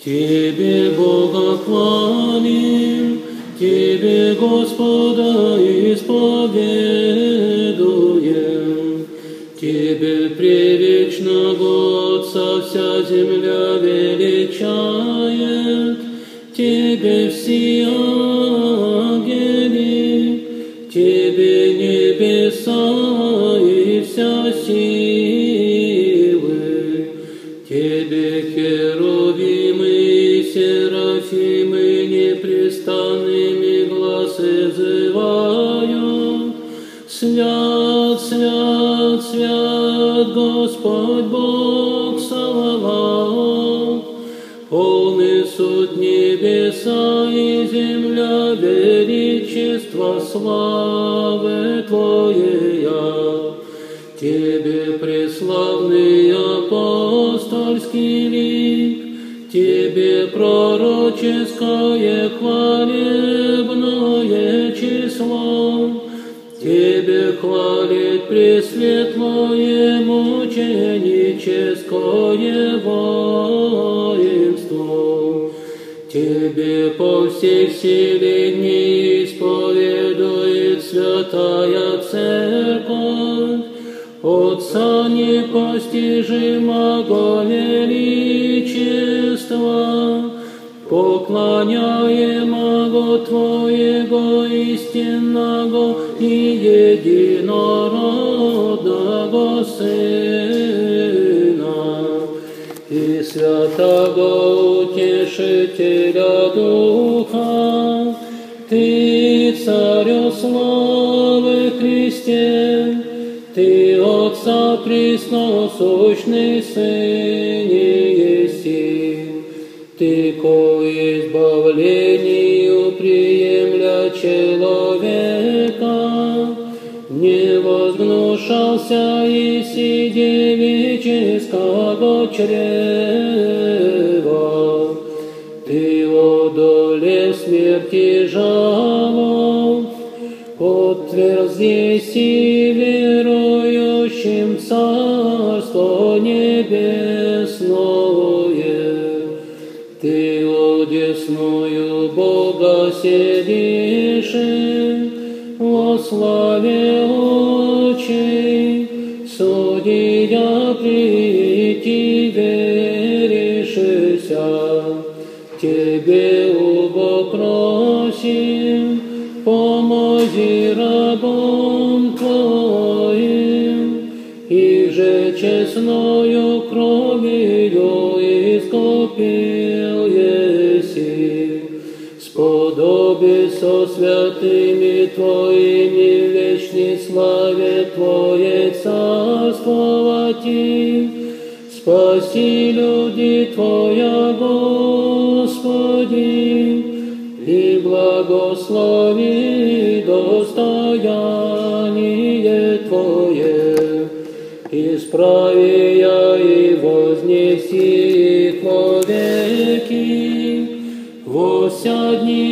Тебе, Бога, хвалим, Тебе, Господа, исповедуем. Тебе, превечного Отца, вся земля величает, Тебе все ангели, Тебе небеса и вся силы, Тебе херувимы и серафимы непрестанными гласы взывают. Свят, свят, свят, Господь Бог Саваоф, полны суть небеса и земля величества славы Твоей. Тебе преславный апостольский лик, Тебе пророческое хвалебное число, Тебе хвалит пресветлое мученическое воинство. Тебе по всей вселенной исповедует святая Церковь, Отца непостижимого величества, поклоняемого Твоего истинного и единородного Сына, и святого Утешителя Духа, Ты, Царю славы Христе, Ты, Отца пресносущный Сыне еси, Ты, ко избавлению приемля человека, не возгнушался еси девического чрева. Ты одолел смерти жалоб, отверзеси верующим Царство Небесное. Ты одесную Бога сидишь, во славе очей, судья прийти веришься. Тебе убо просим, помоги рабам Твоим, и же честною кровью искупил еси. Сподоби со святыми Твоими в вечной славе Твоей царствовать, спаси люди Твоя, Господи, и благослови достояние Твое, исправи и вознеси их вовеки. Во вся дни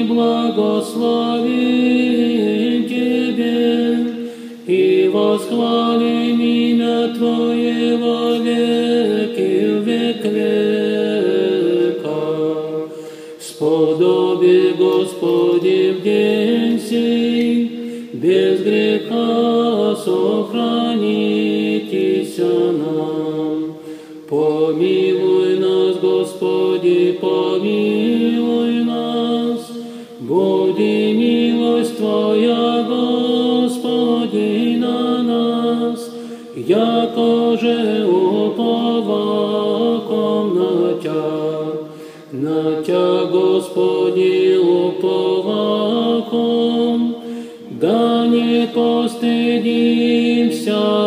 благословим Тебе и восхвалим имя Твое во веки век века. Сподоби, Господи, в день сей без греха сохранитеся нам. Помилуй нас, Господи, помилуй нас. Буди милость Твоя, Господи, на нас, яко же уповаком на Тя, Господи, уповаком, да не постыдимся